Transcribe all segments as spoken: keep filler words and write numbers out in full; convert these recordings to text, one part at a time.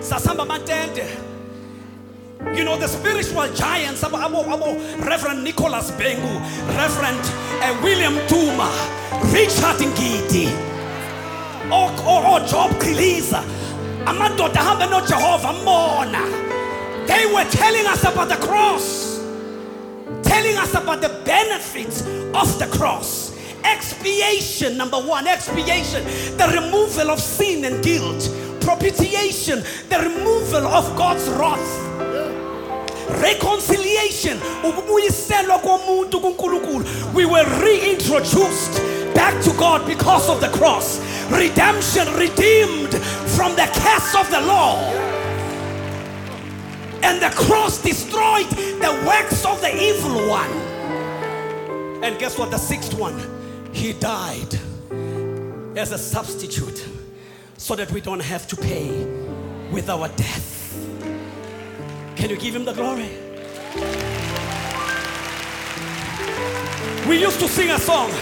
Sasamba matende. You know, the spiritual giants, abo, abo, abo, Reverend Nicholas Bengu, Reverend uh, William Tuma, Richard Ngidi, or, or, or Job Kiliza, Amadoda Hambeno Jehovah Mona. They were telling us about the cross, telling us about the benefits of the cross. Expiation, number one, expiation, the removal of sin and guilt. Propitiation, the removal of God's wrath. Reconciliation, we were reintroduced back to God because of the cross. Redemption, redeemed from the curse of the law. And the cross destroyed the works of the evil one. And guess what? The sixth one, he died as a substitute so that we don't have to pay with our death. Can you give him the glory? We used to sing a song.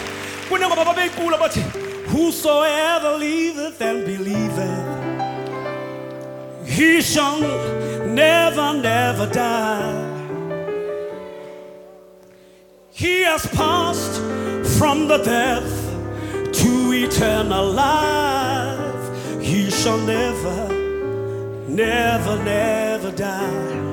Whosoever liveth and believeth, he shall never, never die. He has passed from the death to eternal life. He shall never, never, never die.